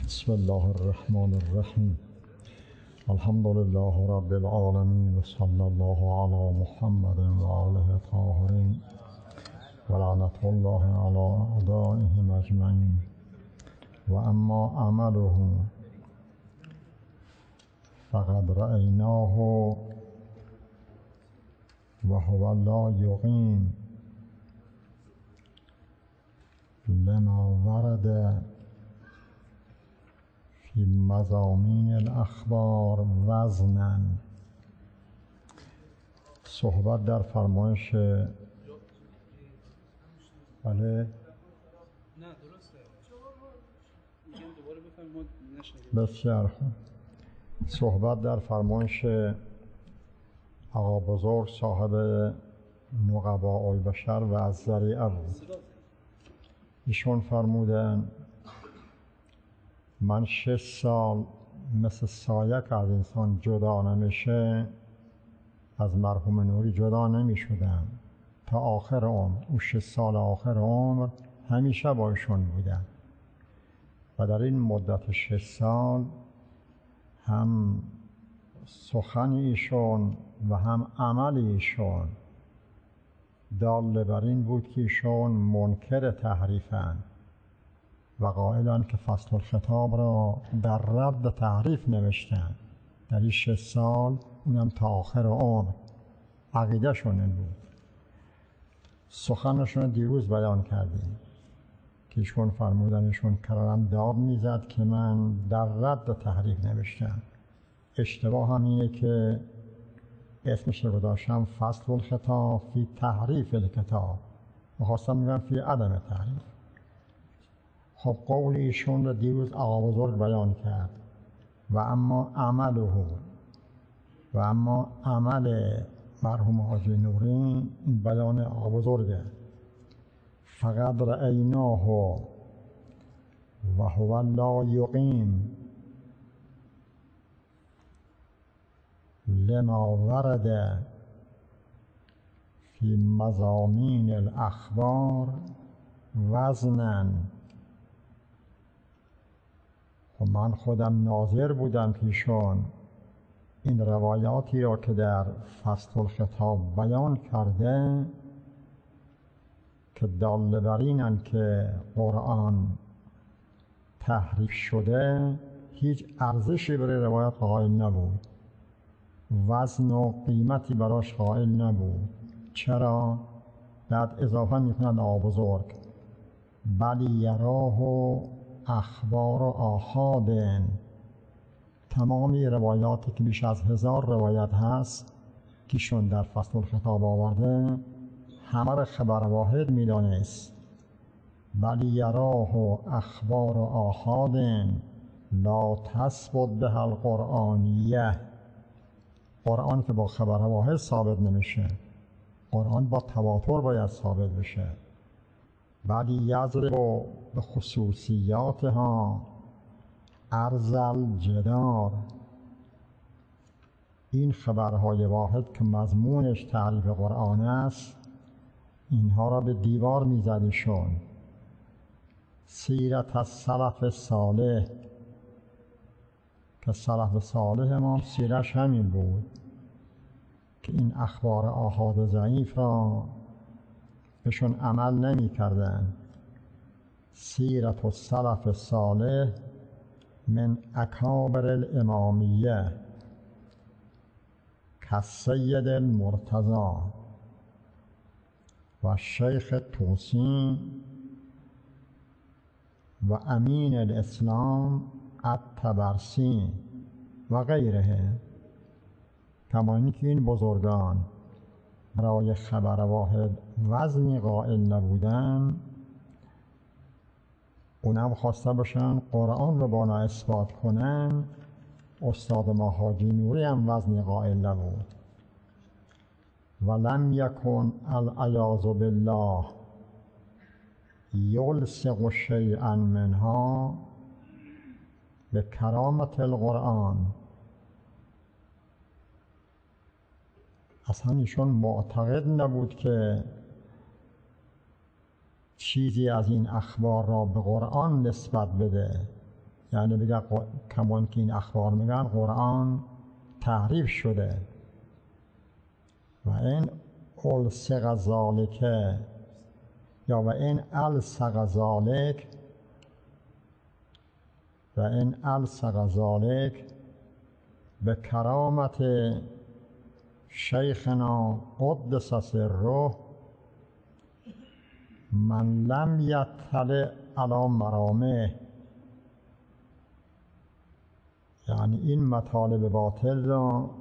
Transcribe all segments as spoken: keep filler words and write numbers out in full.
بسم الله الرحمن الرحیم. الحمد لله رب العالمین و صلی الله علی محمد و آله الطاهرین و لعنت الله علی اعدائهم اجمعین. و اما عمله فقد رأیناه و هو لا یقیم لما ورد فی مضامین الاخبار وزنا. صحبت در فرمایش بله بسیار خوب. صحبت در فرمایش آقا بزرگ صاحب نقباء البشر و از ذریعه بود. ایشون فرمودن من شش سال مثل سایه که از انسان جدا نمیشه از مرحوم نوری جدا نمی شدم تا آخر عمر. او شش سال آخر عمر همیشه با ایشون بودم و در این مدت شش سال هم سخن ایشون و هم عمل ایشون دال بر این بود که ایشون منکر تحریفند و قائلان که فصل الخطاب را در رد تحریف نوشتن. در این شش سال اونم تا آخر عمر عقیده شون این بود. سخنشون دیروز بیان کردیم که ایشون فرمودن ایشون کرارم داد میزد که من در رد تحریف نوشتم. اشتباه هم اینه که اسمش رو گذاشتم فصل الخطاب فی تحریف الکتاب، میخواستم میگم فی عدم تحریف. خب قول ایشون رو دیروز آقا بزرگ بیان کرد. و اما عمله و اما عمل مرحوم حاجی نوری این بیان آقا بزرگه. فقد رأیناه و هو لا یقیم لما ورد فی مضامین الاخبار وزنا. و من خودم ناظر بودم که ایشون این روایاتی را که در فصل الخطاب بیان کرده که دال بر اینند که قرآن تحریف شده هیچ ارزشی برای روایت قائل نبود، وزن و قیمتی براش قائل نبود. چرا؟ بعد اضافه میکنند آقا بزرگ بل یراه اخبار و آحادن. تمامی روایاتی که بیش از هزار روایت هست که شون در فصل الخطاب آورده همه را خبر واحد میدانست. بل یراه اخبار و آحادن لا تثبت به القرآنیه. قرآن که با خبر واحد ثابت نمیشه، قرآن با تواتر باید ثابت بشه. بعد یضرب به خصوصیاتها عرض الجدار. این خبرهای واحد که مضمونش تعریف قرآن است اینها را به دیوار میزدیشون. سیرت السلف صالح که سلف صالح ما سیرش همین بود که این اخبار آحاد ضعیف را بهشون عمل نمی کردن. سیرت السلف صالح من اکابر الامامیه کالسید المرتضی و شیخ توسی و امین الاسلام الطبرسی و غیره. کما اینکه این بزرگان برای خبر واحد وزنی قائل نبودن، اونم خواسته باشن قرآن رو بانا اثبات کنن. استاد ما حاجی نوری هم وزنی قائل نبود. ولم یکن العیاذ بالله یلصق شیئا منها به کرامت القرآن. اصلا ایشون معتقد نبود که چیزی از این اخبار را به قرآن نسبت بده. یعنی بگه کمان که این اخبار میگن قرآن تحریف شده. و این الصق ذالک یا و این الصق ذالک و این الصق ذالک به کرامت شیخنا قدس سره من لم یطلع علی مرامه، یعنی این مطالب باطل را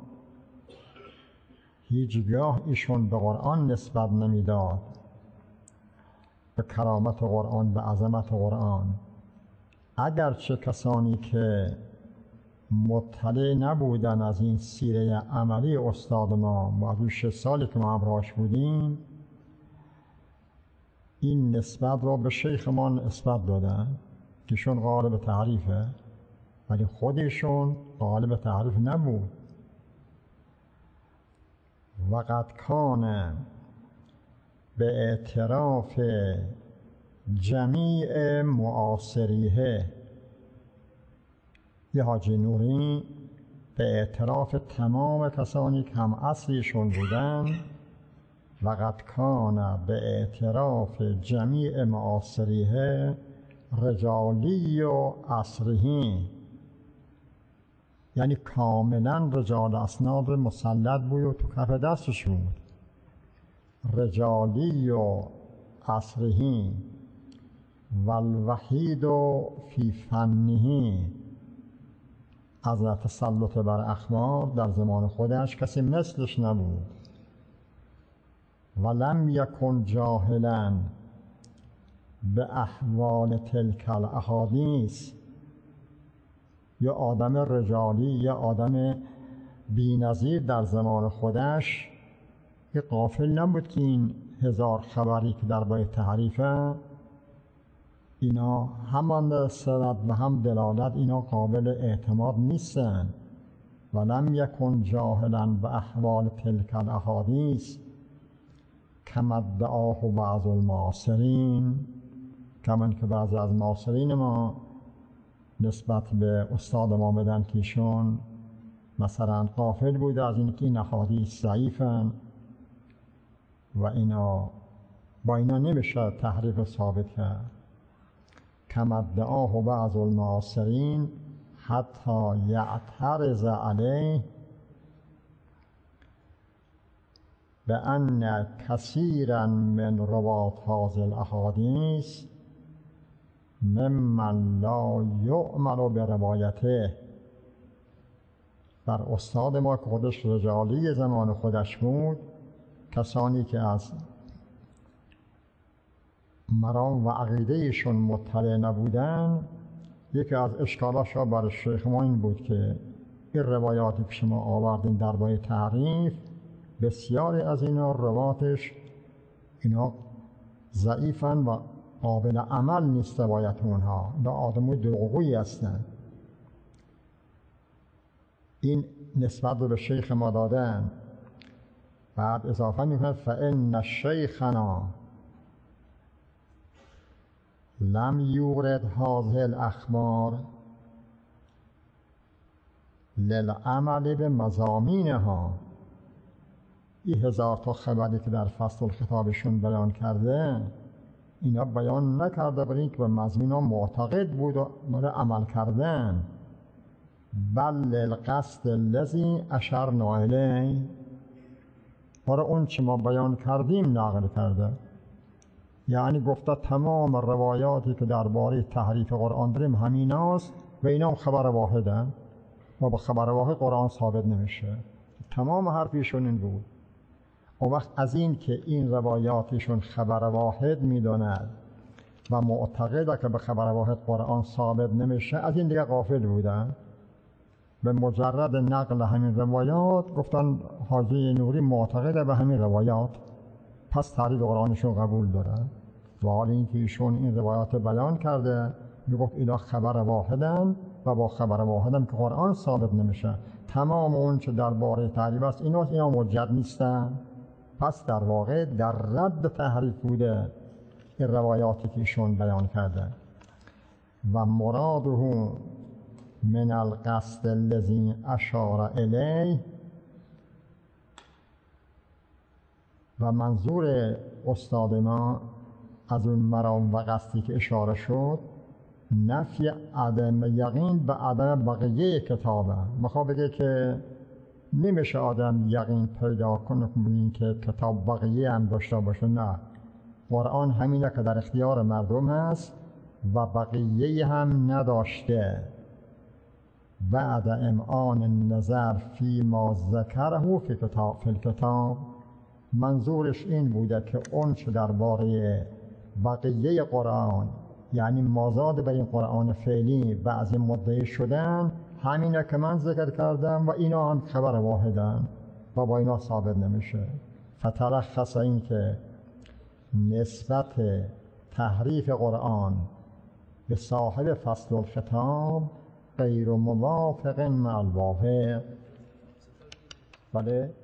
هیچگاه ایشون به قرآن نسبت نمیداد، به کرامت قرآن، به عظمت قرآن. اگرچه کسانی که مطلع نبودن از این سیره عملی استاد ما، ما از شش سالی که ما همراهش بودیم، این نسبت را به شیخ ما نسبت دادن که ایشون قالب تعریفه، ولی خودشون قالب تعریف نبود. وقد کان به اعتراف جمیع معاصریه، یه حاجی نوری به اعتراف تمام کسانی که هم اصلیشون بودن، وقد کان به اعتراف جمیع معاصریه رجالی و عصرهی، یعنی کاملا رجال اسناد مسلط بود و تو کف دستش بود. رجالی و عصرهی والوحید و فی فنهی، از تسلط بر اخبار در زمان خودش کسی مثلش نبود. ولم یکن جاهلا به احوال تلک الاحادیث، یا آدم رجالی یا آدم بی‌نظیر در زمان خودش یه غافل نبود که این هزار خبری که درباره تحریفه، اینا هم سند و هم دلالت، اینا قابل اعتماد نیستن. ولم یکن جاهلا به احوال تلک الاحادیث کما ادعاه بعض المعاصرین، کمان که بعضی از معاصرین ما نسبت به استاد ما بدن که ایشون مثلا غافل بوده از این که این احادیث ضعیفن و اینا با اینا نمیشه تحریف ثابت کرد. کما ادعاه بعض المعاصرین حتی یعترض علیه بأن کثیرا من روات هذه الاحادیث ممن لا یؤمن بروایته. بر استاد ما که خودش رجالی زمان خودش بود، کسانی که از مرام و عقیده ایشون مطلع نبودن، یکی از اشکالاش را بر شیخ ما این بود که این روایاتی که شما آوردین درباره تعریف، بسیاری از اینا رواتش اینا ضعیفن و قابل عمل نیست روایت اونها، اینا آدمای دروغگویی هستن. این نسبت رو به شیخ ما دادن. بعد اضافه میکنه فإن شیخنا لم یورد هذه الاخبار للعمل به مضامینها. این هزار تا خبری که در فصل الخطابشون بیان کرده، اینا بیان نکرده برای اینکه به مضمون معتقد بود و برای عمل کردن، بل للقصد الذی اشرنا الیه، برای اون چه ما بیان کردیم نقل کرده. یعنی گفته تمام روایاتی که درباره تحریف قرآن داریم همین هست و اینا هم خبر واحده و با خبر واحد قرآن ثابت نمیشه. تمام حرفیشون این بود. اون وقت از این که این روایاتشون خبر واحد میداند و معتقده که به خبر واحد قرآن ثابت نمیشه، از این دیگه غافل بودن. به مجرد نقل همین روایات گفتن حاجی نوری معتقده به همین روایات، پس تعریف قرآنشون قبول داره. و حال این که ایشون این روایات بیان کرده، میگفت اینا خبر واحدن و با خبر واحدن که قرآن ثابت نمیشه. تمام اون چه درباره تعریف است اینا اینا حجت نیستن. پس در واقع در رد تحریف بوده این روایاتی که ایشون بیان کرده. و مراده من القصد الذی اشار الیه. و منظور استاد ما از اون مرام و قصدی که اشاره شد نفی عدم یقین به عدم بقیه کتابه. میخواد بگه که نمیشه آدم یقین پیدا کنه ببینین که کتاب بقیه هم داشته باشه. نه، قرآن همینه که در اختیار مردم هست و بقیه هم نداشته. بعد امعان النظر فی ما ذکره فی کتاب فی الکتاب، منظورش این بوده که اون چه درباره بقیه قرآن، یعنی مازاد به این قرآن فعلی بعضی مدعی شدن، همینه که من ذکر کردم و اینا هم خبر واحدن و با اینا ثابت نمیشه. فتلخص این که نسبت تحریف قرآن به صاحب فصل الخطاب غیر موافق مع الواقع. بله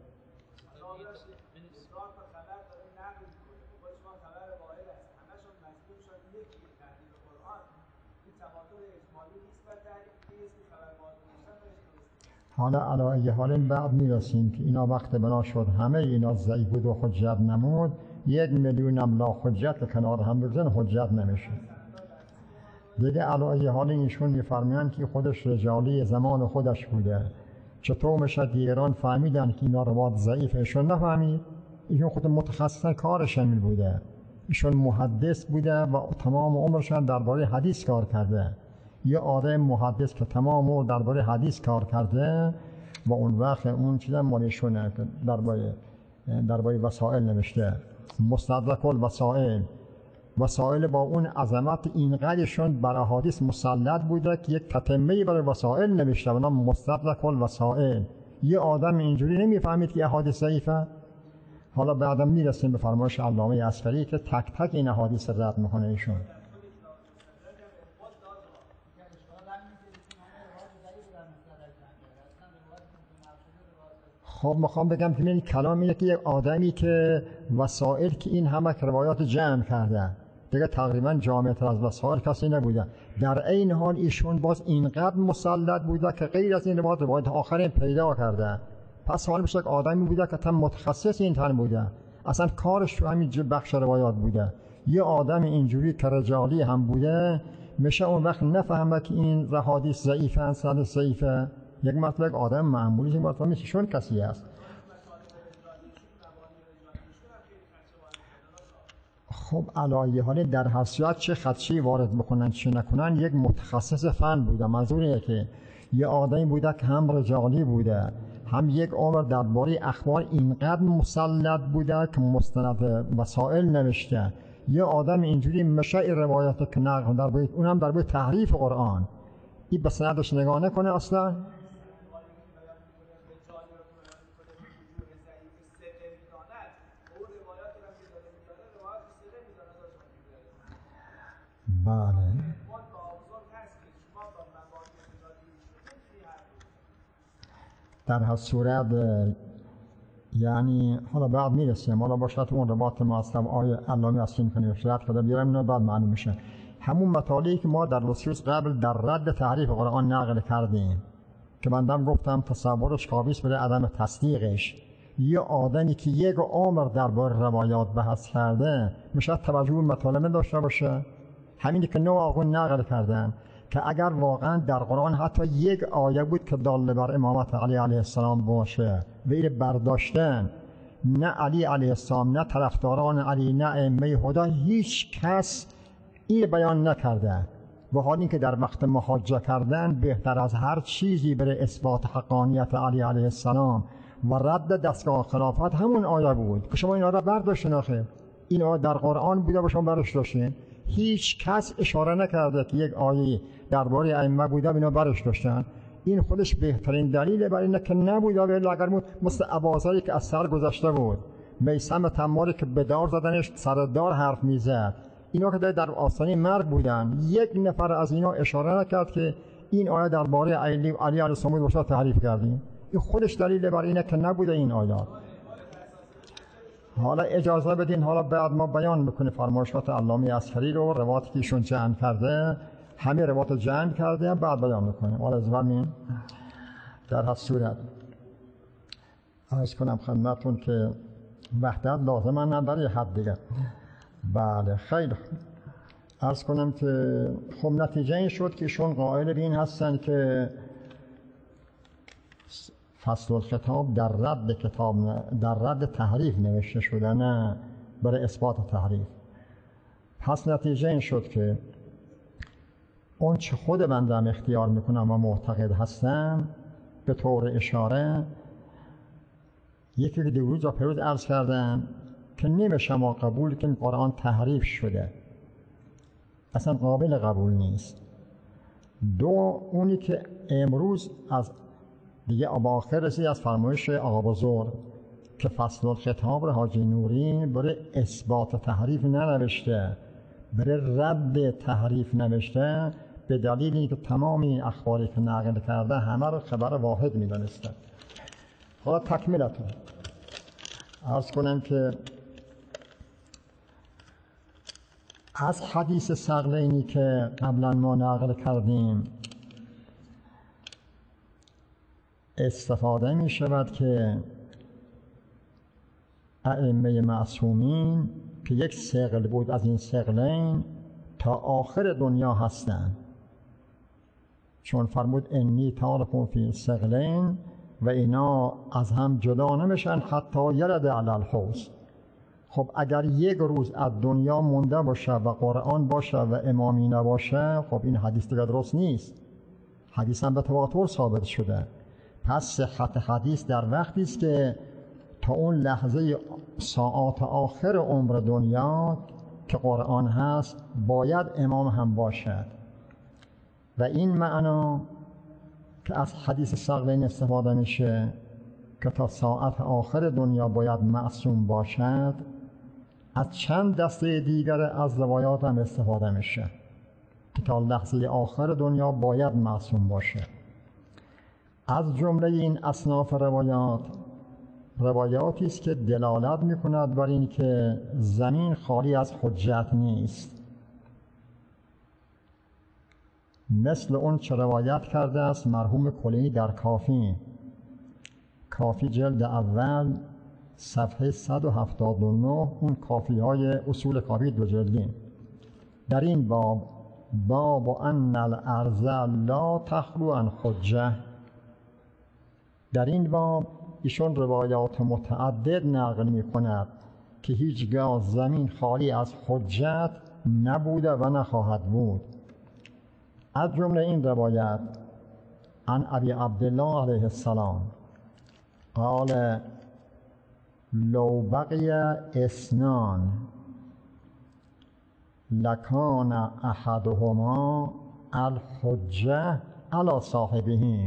حالا علی حال بعد میرسیم که اینا وقت بنا شد همه اینا ضعیف بود و حجت نمود، یک میلیون هم لا حجت که کنار هم بگذن حجت نمیشه دیگه. علی حال ایشون میفرمایند که خودش رجالی زمان خودش بوده. چطور میشه دیگران فهمیدن که اینا روایت ضعیفه؟ ایشون نفهمید. ایشون خود متخصص کارش همین بوده. ایشون محدث بوده و تمام عمرش درباره حدیث کار کرده. یه آدم محدث که تمام عمر درباره حدیث کار کرده و اون وقت اون چیزا مالشونه که درباره درباره وسائل نوشته، مستدرک الوسائل. وسائل با اون عظمت اینقدرشون بر احادیث مسلط بوده که یک تتمه‌ای برای وسائل نوشته به نام مستدرک الوسائل. یه آدم اینجوری نمیفهمید که احادیث ضعیفه. حالا بعدا میرسیم به فرمایش علامه عسکری که تک تک این احادیث رد میکنه ایشون. خب میخوام بگم که این کلام اینه که یک آدمی که وسائل که این همه روایات جمع کرده دیگه تقریبا جامع تر از وسائل کسی نبوده، در این حال ایشون باز اینقدر مسلط بوده که غیر از این روایات روایات آخرین پیدا کرده. پس حال میشه که آدمی بوده که تم متخصص این تن بوده، اصلا کارش تو همین بخش روایات بوده. یه آدم اینجوری که رجالی هم بوده میشه اون وقت نفهمه که این حدیث ضعیفه ان سند ضعیفه. یک مطلب آدم معمولی این مطلب نیست، چون کسی است. خب علایه حاله در حسیات چه خدشی وارد بکنن چه نکنن یک متخصص فن بوده. منظور اینه که یه آدمی بوده که هم رجالی بوده هم یک عمر درباره اخبار اینقدر مسلط بوده که مستند وسائل نوشته. یه آدم اینجوری میشه این روایات که نقل درباره اونم درباره تحریف قرآن این به سندش نگاه نکنه اصلا. بله در هر صورت یعنی حالا بعد میرسیم، حالا باشد اون روایت ما اصلا آیه علامه اصلی میکنه شرط کده بیارم اینا بعد معلوم میشه. همون مطالعی که ما در رسوس قبل در رد تحریف قرآن نقل کردیم که بندم گفتم تصورش کابیس بده عدم تصدیقش. یه آدمی که یک عمر درباره روایات بحث کرده میشه توجه به مطالبه داشته باشه. همینی که نوع آقون نقل کردن که اگر واقعا در قرآن حتی یک آیه بود که داله بر امامت علی علیه السلام باشه و این برداشتن، نه علی علیه السلام نه طرفداران علی نه ائمه هدا هیچ کس این بیان نکرده. و حالی که در وقت محاجه کردن بهتر از هر چیزی برای اثبات حقانیت علی علیه السلام و رد دستگاه خلافت همون آیه بود که شما این آیه برداشتین. آخه این آیه در قرآن بوده و شما برداشت داشتین. هیچ کس اشاره نکرده که یک آیه درباره ائمه بوده اینا برش داشتن. این خودش بهترین دلیل برای اینه که نبوده. ولی اگر بود مثل اباظری که از سر گذشته بود، میثم تماری که به دار زدنش سردار حرف میزد، اینا که در آستانه مرگ بودن، یک نفر از اینا اشاره نکرد که این آیه درباره علی علی علیه السلام باشه تحریف کردیم. این خودش دلیل برای اینه که نبوده این آیات. حالا اجازه بدین حالا بعد ما بیان میکنه فرمایشات علامه عسکری رو، روایاتی که ایشون جمع کرده همه روایات جمع کردیم بعد بیان میکنیم. حالا از همین در هر صورت عرض کنم خدمتتون که وحدت لازمه نه برای حد دیگه. بله خیلی عرض کنم که خب نتیجه این شد که ایشون قائل به این هستن که فصل الخطاب در رد کتاب در رد تحریف نوشته شده، نه برای اثبات تحریف. پس نتیجه این شد که اون چه خود بنده هم اختیار میکنم و معتقد هستم، به طور اشاره یکی که دیروز و پیروز عرض کردم که نمیشه ما قبول که قرآن تحریف شده، اصلا قابل قبول نیست. دو، اونی که امروز از دیگه اواخر رسید از فرمایش آقا بزرگ که فصل الخطاب را حاجی نوری برای اثبات تحریف ننوشته، برای رد تحریف نوشته، به دلیل اینکه تمام این اخباری که نقل کرده همه رو خبر واحد می‌دانسته. حالا تکمیلتون عرض کنم که از حدیث ثقلینی که قبلا ما نقل کردیم استفاده می شود که ائمه معصومین که یک ثقل بود از این ثقلین تا آخر دنیا هستند، چون فرمود انی تارکم فی ثقلین و اینا از هم جدا نمیشن حتی یرد علی الحوض. خب اگر یک روز از دنیا مونده باشه و قرآن باشه و امامی نباشه، خب این حدیث دیگه درست نیست. حدیث هم به تواتر ثابت شده. پس صحت حدیث در وقتی است که تا اون لحظه ساعات آخر عمر دنیا که قرآن هست باید امام هم باشد. و این معنا که از حدیث ثقلین استفاده میشه که تا ساعت آخر دنیا باید معصوم باشد، از چند دسته دیگر از روایات هم استفاده میشه که تا لحظه آخر دنیا باید معصوم باشه. از جمله این اصناف روایات روایاتی است که دلالت میکند بر این که زمین خالی از حجت نیست، مثل اون چه روایت کرده است مرحوم کلینی در کافی کافی جلد اول صفحه صد و هفتاد و نه، اون کافی های اصول کافی دو جلدی، در این باب باب ان الارض لا تخلو عن حجه. در این باب ایشون روایات متعدد نقل می کند که هیچگاه زمین خالی از حجت نبوده و نخواهد بود. از جمله این روایت عن ابی عبدالله علیه السلام قال لو بقی اثنان لکان احدهما الحجه علی صاحبه.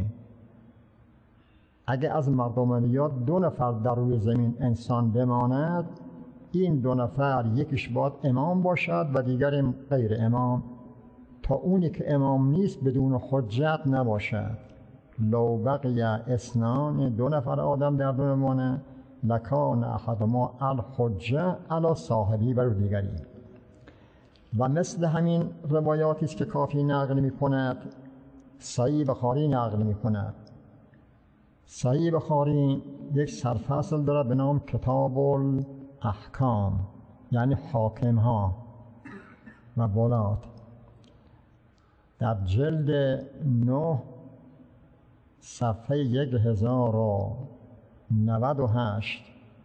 اگه از مردمانیات دو نفر در روی زمین انسان بماند، این دو نفر یکیش باید امام باشد و دیگر غیر امام، تا اونی که امام نیست بدون حجت نباشد. لو بقی اثنان، دو نفر آدم در دنیا بمانه، لکان احدهما الحجه علی صاحبی، بر دیگری. و مثل همین روایاتی است که کافی نقل می کند صحیح بخاری نقل می کند. صحیح بخاری یک سرفصل دارد به نام کتاب الاحکام، یعنی حاکم ها و ولات. در جلد نه صفحه یک هزار و نود و هشت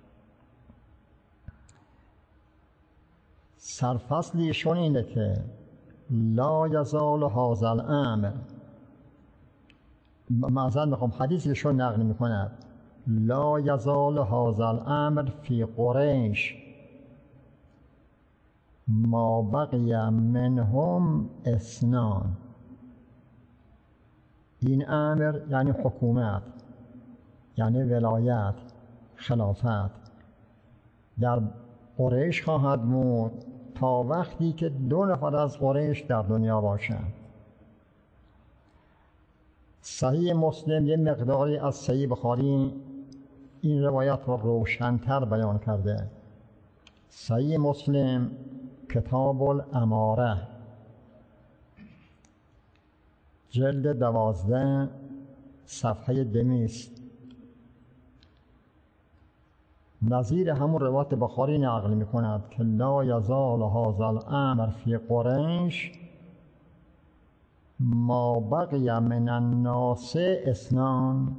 سرفصلیشون اینه که لا یزال هذا الامر، معذرت میخوام حدیثشون نقل میکند، لا یزال هذا الامر فی قریش ما بقی منهم اثنان. این امر یعنی حکومت، یعنی ولایت، خلافت در قریش خواهد بود تا وقتی که دو نفر از قریش در دنیا باشند. صحیح مسلم یه مقداری از صحیح بخاری این روایت رو روشن‌تر بیان کرده. صحیح مسلم کتاب الاماره جلد دوازده صفحه دویست. نظیر همون روایت بخاری نقل می کند که لا یزال هذا الامر فی قریش ما بقی من الناس اثنان.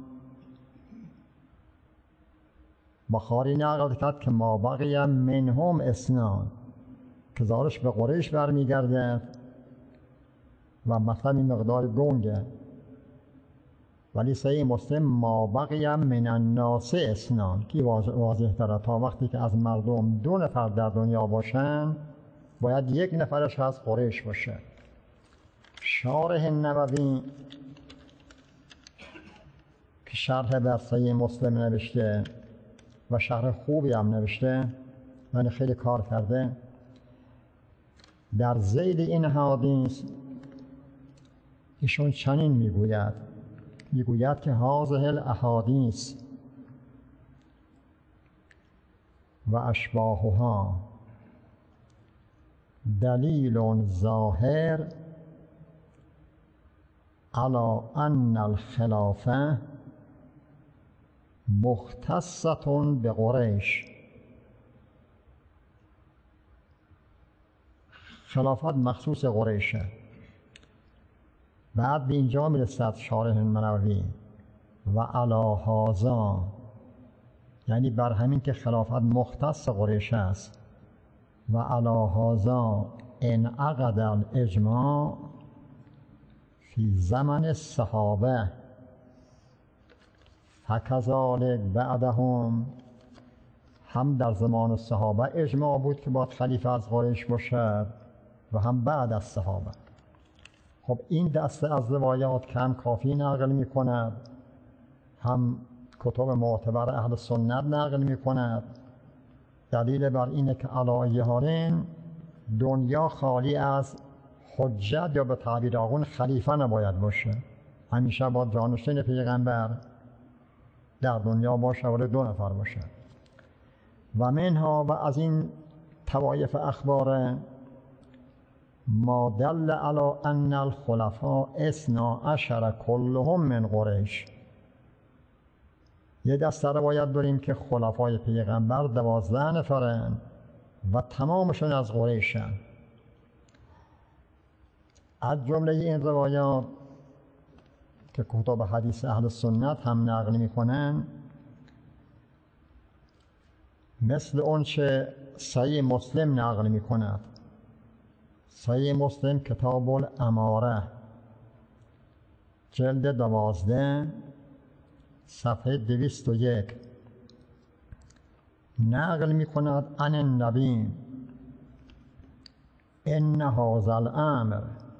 بخاری نقل کرد که ما بقی منهم اثنان، که ظاهرش به قریش برمیگرده و مطلب این مقدار گنگه، ولی صحیح مسلم ما بقی من الناس اثنان که واضح تره. تا وقتی که از مردم دو نفر در دنیا باشن باید یک نفرش از قریش باشه. شارح نووی که شرح بر صحیح مسلم نوشته و شرح خوبی هم نوشته، من خیلی کار کرده، در ذیل این حدیث ایشون چنین میگوید میگوید که هذه الاحادیث و اشباهها دلیل ظاهر علی ان الخلافه مختصة بقریش. خلافت مخصوص قریشه. بعد به اینجا میرسد شارح نووی و علی هذا، یعنی بر همین که خلافت مختص قریش است، و علی هذا انعقد الاجماع فی زمن الصحابه فکذلک بعدهم. هم در زمان صحابه اجماع بود که باید خلیفه از قریش باشد و هم بعد از صحابه. خب این دسته از روایات که هم کافی نقل می کند، هم کتب معتبر اهل سنت نقل می کند، دلیل بر اینه که علی حالین دنیا خالی از حجت یا به تعبیر آقون خلیفه نباید باشه. همیشه با جانشین پیغمبر در دنیا باشه ولی دو نفر باشه. و منها و از این طوایف اخبار ما دل علی ان الخلفاء اثنا عشر کلهم من قریش. یه دسته روایت داریم که خلفای پیغمبر دوازده نفرن و تمامشون از قریشن. از جمله این روایات که کتب حدیث اهل سنت هم نقل میکنن، مثل اون چه صحیح مسلم نقل میکند. صحیح مسلم کتاب الاماره جلد دوازده صفحه دویست و یک نقل میکند عن النبی ان هذا الامر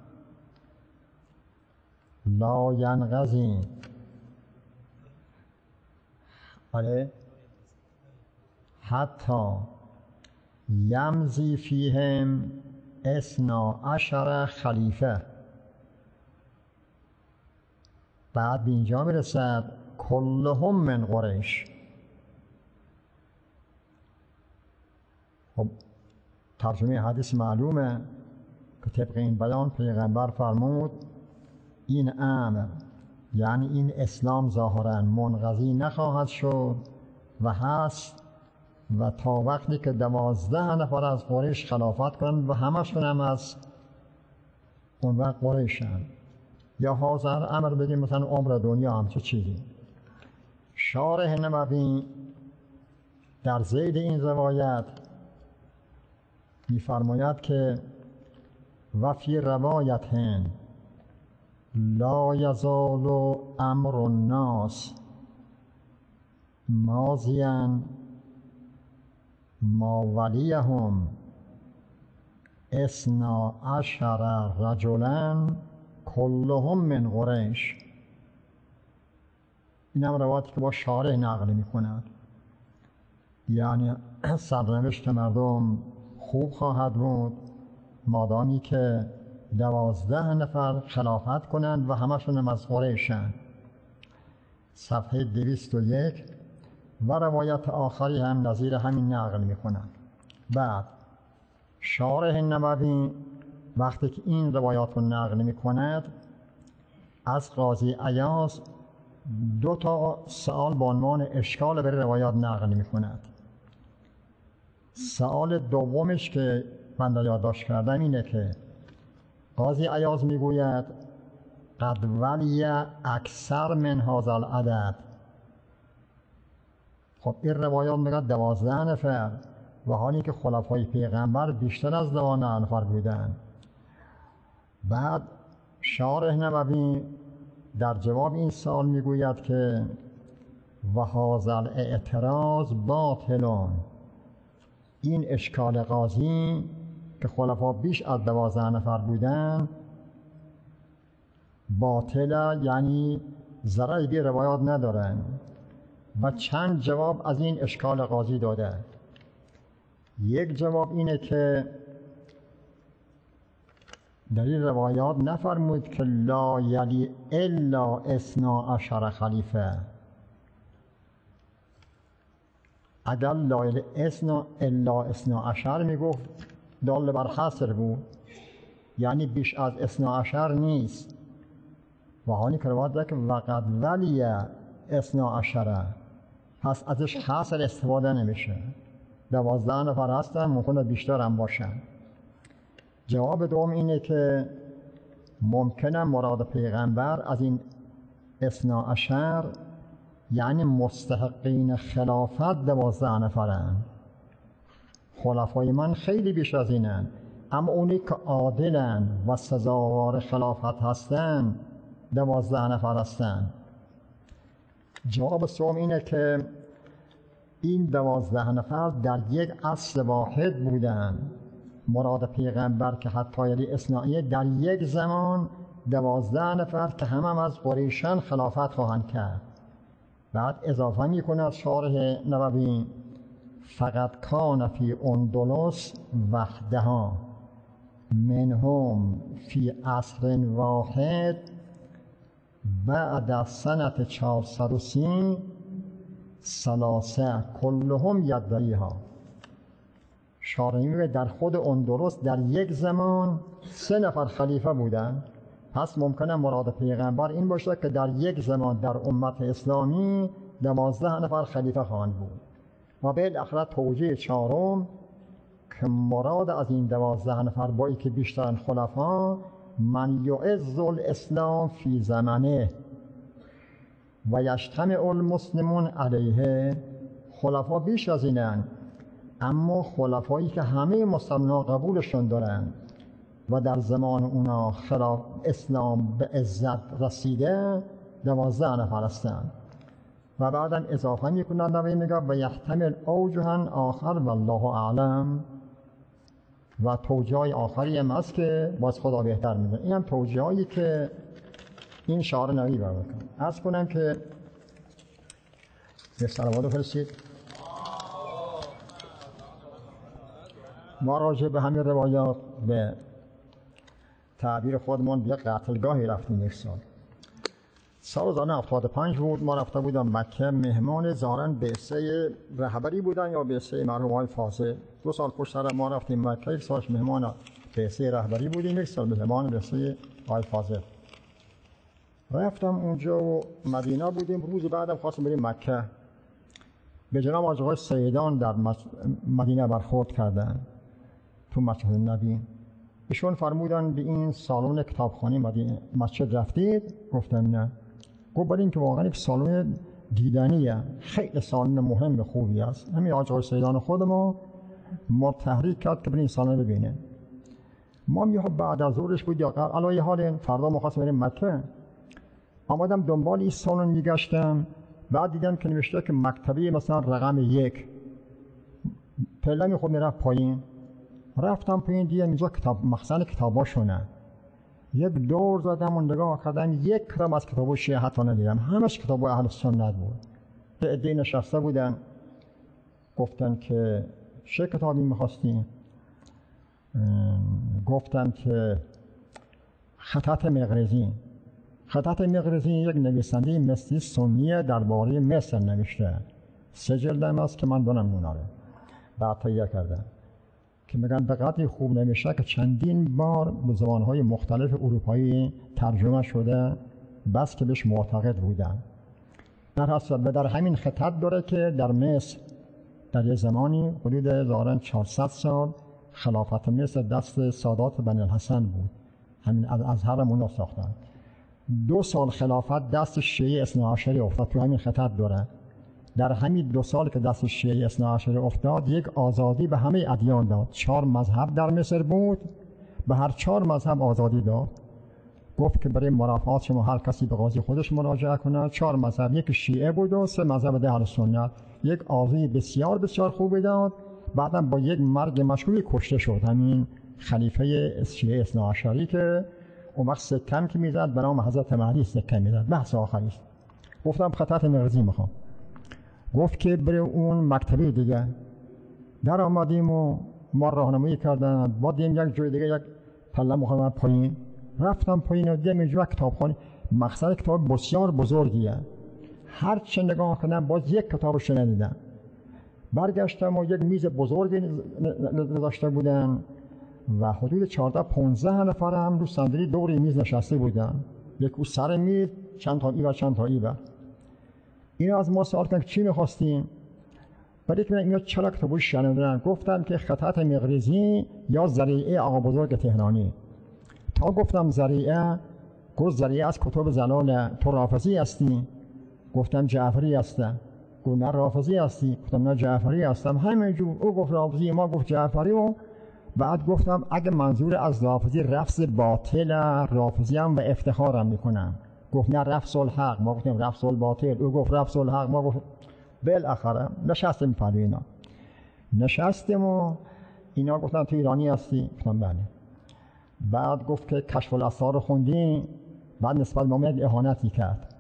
لا ینقضی حتی یمضی فیهم اثنا عشر خلیفه. بعد به اینجا میرسد کلهم من قریش. خب ترجمه حدیث معلومه که طبق این بیان پیغمبر فرمود این امر، یعنی این اسلام ظاهراً منقضی نخواهد شد و هست و تا وقتی که دوازده نفر از قریش خلافت کنند و همشون هم از اون وقت قریشن، یا حاضر امر بگیم مثلا عمر دنیا هم چه چیزی. شارح نووی در ذیل این روایت می‌فرماید که و فی روایت لا یزال امر الناس ماضیا ما ولیهم اثنا عشر رجلا کلهم من قریش. این هم روایتی که با شارح نقل می کند، یعنی سرنوشت مردم خوب خواهد بود مادامی که دوازده نفر خلافت کنند و همشون هم از قریشن. صفحه دویست و یک و روایت آخری هم نظیر همین نقل می کنند. بعد شارح نووی وقتی که این روایات رو نقل می کند از قاضی عیاض دو تا سوال به عنوان اشکال بر روایات نقل می کند. سوال دومش که من یادداشت کردم اینه که قاضی عیاض می گوید قد ولی اکثر من هذا العدد. خب این روایات میگه دوازده نفر و حالی که خلفای پیغمبر بیشتر از دوازده نفر بودن. بعد شارح نووی در جواب این سوال میگوید که و هذا الاعتراض باطل. این اشکال قاضی که خلفا بیش از دوازده نفر بودن باطل، یعنی ضرری به روایات ندارن. و چند جواب از این اشکال قاضی داده. یک جواب اینه که در این روایات نفرمود که لا یلی الا اثنا عشر خلیفه. اگر لا یلی اثنا الا اثنا عشر میگفت دال بر حصر بود، یعنی بیش از اثنا عشر نیست. و حالی که روایت داره که وقد ولی اثنا عشر، پس ازش حصر استفاده نمیشه. دوازده نفر هستن، ممکنه بیشتر هم باشن. جواب دوم اینه که ممکنه مراد پیغمبر از این اثنا عشر یعنی مستحقین خلافت دوازده نفرن. خلفای من خیلی بیش از اینن، اما اونی که عادلن و سزاوار خلافت هستن دوازده نفر هستن. جواب سوم اینه که این دوازده نفر در یک اصل واحد بودن. مراد پیغمبر که حتی یلی اثنائیه در یک زمان دوازده نفر که هم, هم از قریشان خلافت خواهند کرد. بعد اضافه می کند شارح نووی فقط کان فی اندلس وحدها منهم فی عصر واحد بعد سنت چهارصد و سی ثلاثه کلهم یدعیها. شارح میگه در خود اندلس در یک زمان سه نفر خلیفه بودن. پس ممکنه مراد پیغمبر این باشه که در یک زمان در امت اسلامی دوازده نفر خلیفه خواهند بود. و بالاخره توجیه چهارم که مراد از این دوازده نفر با ای که بیشترن خلفا من یعز الاسلام فی زمانه و یجتمع المسلمون علیه. خلفا بیش از اینن، اما خلفایی که همه مسلمان قبولشون دارن و در زمان اونا خلاف اسلام به عزت رسیده دوازده نفر هستن. و بعدم اضافه میکنن نوی میگه و یحتمل اوجهن آخر والله اعلم. و توجیه‌های آخری هم هست که باز خدا بهتر میدونه. این هم توجیه‌هایی که این شعار نوی برمیکنه. عرض کنم که به صلوات فرستید. ما راجع به همین روایات به تعبیر خودمون به قتلگاهی رفتیم. یک سال سال هفتاد و پنج بود. ما رفته بودم مکه مهمان ظاهراً بعثه رهبری بودن یا بعثه مرحوم آقای فاضل. دو سال پشت سر ما رفتیم مکه. یک سالش مهمان بعثه رهبری بودیم، یک سال مهمان بعثه آقای فاضل. رفتم اونجا و مدینه بودیم. روز بعدم خواستم بریم مکه. به جناب آقای سیدان در مدینه برخورد کردن تو مسجد نبی. ایشون فرمودن به این سالن کتابخانه مدینه مسجد رفتید؟ گفتم نه. گفت برای اینکه واقعا یک سالن دیدنیه، خیلی سالن مهم خوبی است. همین آقای سیدان خودمون ما تحریک کرد که بریم سالن ببینه. ما میگه بعد از ظهرش بود یا علاوه حال فردا ما خواستیم بریم مکه. آمدم دنبال این سالن میگشتم، بعد دیدم که نوشته که مکتبه مثلا رقم یک. پله خود میرفت پایین. رفتم پایین دیدم اینجا کتاب مخزن کتاباشونه. یک دور زدم و نگاه کردم، یک کتاب از کتاب شیعه حتی ندیدم. همش کتاب اهل سنت بود. به عده نشسته بودن. گفتن که چه کتابی می‌خواستین؟ گفتم که خطاط مقرزی. خطاط مقرزی یک نویسنده مصری سنی درباره مصر نوشته. سه جلد است که من دونم اوناره. بعد تهیه کردم. که میگن به قدری خوب نمیشه که چندین بار به زبانهای مختلف اروپایی ترجمه شده بس که بهش معتقد بودن. در حسب در همین خطت داره که در مصر در یه زمانی حدود هزار و چهارصد سال خلافت مصر دست سادات بنی الحسن بود، همین از ازهر مونا ساختن. دو سال خلافت دست شیعه اثنا عشری افتاد، تو همین خطت داره. در همین دو سال که دست شیعه اثنا عشری افتاد یک آزادی به همه ادیان داد. چهار مذهب در مصر بود، به هر چهار مذهب آزادی داد. گفت که برای مرافعات شما هر کسی به قاضی خودش مراجعه کنه. چهار مذهب، یک شیعه بود و سه مذهب اهل سنت. یک آزادی بسیار بسیار خوبی داد. بعداً با یک مرگ مشهوری کشته شد، همین خلیفه شیعه اثنا عشری که اون وقت سکم که میزد به نام حضرت مهدی سکم میزد. بحث آخری است. گفتم خطت مغزی میخوام. گفت که بره اون مکتبه دیگه. در آمدیم و ما راهنمایی کردن، با دیم یک جای دیگه یک پله مخوام پایین. رفتم پایین و دیدم اینجا کتابخانه، مقصد کتاب بسیار بزرگیه. هر چه نگاه کنم باز یک کتابش ندیدم. برگشتم و یک میز بزرگی نذاشته بودن و حدود چهارده پانزده نفر هم رو صندلی دور میز نشسته بودن. یک او سر میز، چند تا ای و چند تا ای و اینا از ما سوال کردن که چی می‌خواستیم؟ برای که اینا چرا کتابو شنیدن؟ گفتم که خطت مقریزی یا ذریعه آقا بزرگ تهرانی. تا گفتم ذریعه، گفت ذریعه از کتب زلال. تو رافضی هستی؟ گفتم جعفری هستم. گفت نه رافضی هستی؟ گفتم نه جعفری هستم. همینجور او گفت رافضی، ما گفت جعفری. و بعد گفتم اگه منظور از رافضی رفض باطل، رافضی هم و افتخارم میکنم. گفت نه رفض الحق، ما گفتیم رفض الباطل. او گفت رفض الحق، ما گفت بالاخره نشستیم پلوی اینا. نشستیم و اینا گفتن تو ایرانی هستی؟ گفتم بله. بعد گفت که کشف الاسرار خوندی؟ بعد نسبت به ما یک اهانتی کرد.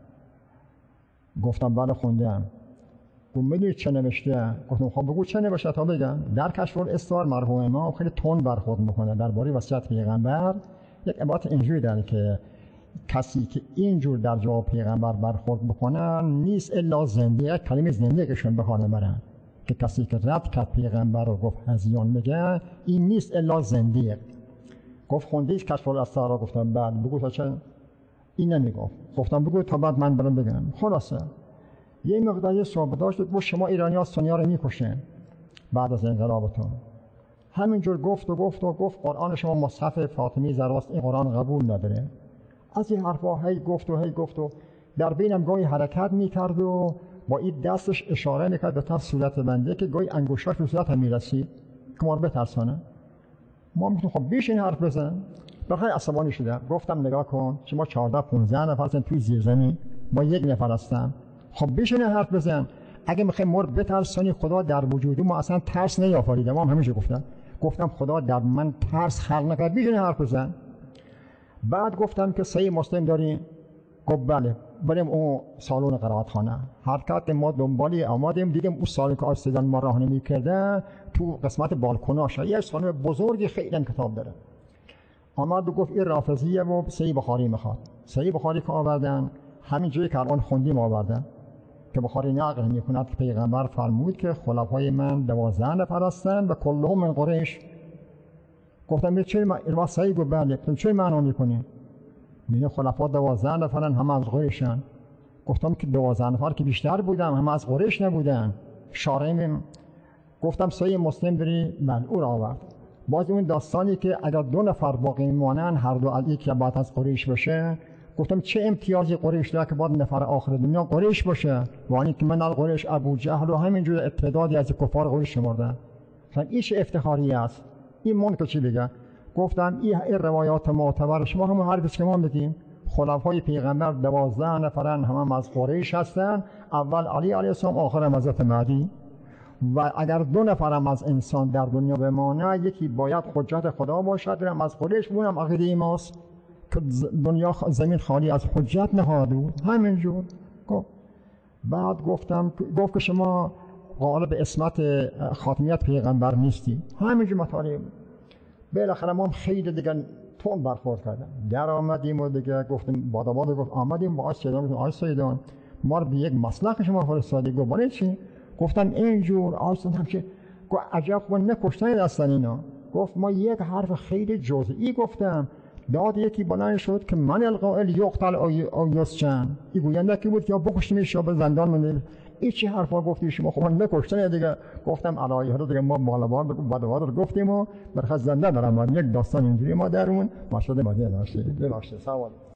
گفتم بله خوندم. گفت میدونی چه نوشته؟ گفتم خب بگو چه نوشته تا بگم. در کشف الاسرار مرحوم ما خیلی تند برخورد میکنه درباره وصیت پیغمبر. یک عبارت اینجوری داره که کسی که اینجور در جواب پیغمبر برخورد بکنن نیست الا زنده. کلمه زندگیشون به کار میبرن که کسی که رد کرد پیغمبر رو گفت هزیان میگه، این نیست الا زنده. گفت خوندی کشف الاسرار رو؟ گفتم بله. بگو تا چه؟ این نمیگفت. گفتم بگو تا بعد من برام بگم. خلاصه یه مقداری صحبت داشت. گفت شما ایرانی‌ها سنی‌ها رو میکشین بعد از انقلابتون. همینجور گفت و گفت و گفت قرآن شما مصحف فاطمی زراست، این قرآن قبول نداره. از این حرفا هی گفت و هی گفت و در بینم گاهی حرکت میکرد و با این دستش اشاره میکرد به طرف صورت بنده که گاهی انگشتاش به صورت هم میرسید که ما رو بترسانه. ما میگفتیم خب بیشین حرف بزن. بخیر عصبانی شدم. گفتم نگاه کن شما چهارده پانزده نفر هستن توی زیرزمین، ما یک نفر هستم. خب بیشین حرف بزن. اگه میخوای ما رو بترسانی، خدا در وجود ما اصلا ترس نیافریده. ما هم همیشه گفتم گفتم خدا در من ترس خلق نکرد. بیشین حرف بزن. بعد گفتم که صحیح مسلم داریم؟ گفت بله. بریم اون سالن قرائتخانه. حرکت ما دنبالی آمدیم، دیدیم اون سالن که آستدان ما راهنمایی کرده تو قسمت بالکناش یه سالن بزرگی خیلی هم کتاب داره. آمد و گفت این رافضیه و صحیح بخاری میخواد. صحیح بخاری که آوردن همین جایی که الان خوندیم آوردن که بخاری نقل میکند که پیغمبر فرمود که خلفای من دوازده نفر هستند و کلهم من قریش. گفتم چه ما صحیح؟ گفت بله. چه معنا میکنی؟ میگه خلفا دوازده نفرن، همه از قریشن. گفتم که دوازده نفر که بیشتر بودن، همه از قریش نبودن. شارعیم. گفتم صحیح مسلم داری؟ بله. او را آورد. باز اون داستانی که اگر دو نفر باقی میمانن هر دو از یک بعد از قریش باشه. گفتم چه امتیازی قریش داره که بعد نفر آخر دنیا قریش باشه؟ وانی که من از قریش ابو جهل و همینجور ابتدادی از کفار قریش شمردن. مثلا این چه افتخاری است؟ این من که چی بگه؟ گفتم این روایات معتبر شما هم هر بیست که ما میگیم خلفای پیغمبر دوازده نفرن، همه هم از قریش هستن. اول علی علیه السلام، آخر هم حضرت مهدی. و اگر دو نفرم از انسان در دنیا بمانه، یکی باید حجت خدا باشد، هم از قریش بونم عقیده ماست که دنیا زمین خالی از حجت نهاده بود. همینجور گفت. بعد گفتم گفت که شما قائل به اسمت خاتمیت پیغمبر نیستی. همینجور مطالب. بالاخره ما هم خیلی دیگه تون برخورد کردم. در آمدیم و دیگه گفتیم بادا بادا گفت آمدیم با آی سیدان. گفتیم آی سیدان ما رو به یک مصلحت شما فرستادی. گفت برای چی؟ گفتم اینجور. آی سیدان که گفت عجب و نکشتن هستن اینا. گفت ما یک حرف خیلی جزئی گفتم داد یکی بلند شد که من القائل یقتل او یسجن، این گوینده کی بود که یا بکشتیمش یا به زندان منید. این چی حرفا گفتی شما؟ خب من نکشتن دیگه. گفتم علایه رو دیگه ما مالوان بدوار رو گفتیم و برخلاف زنده دارم. یک داستان اینجوری ما در اون مشهد مدینه داشتیم. ببخشید سوال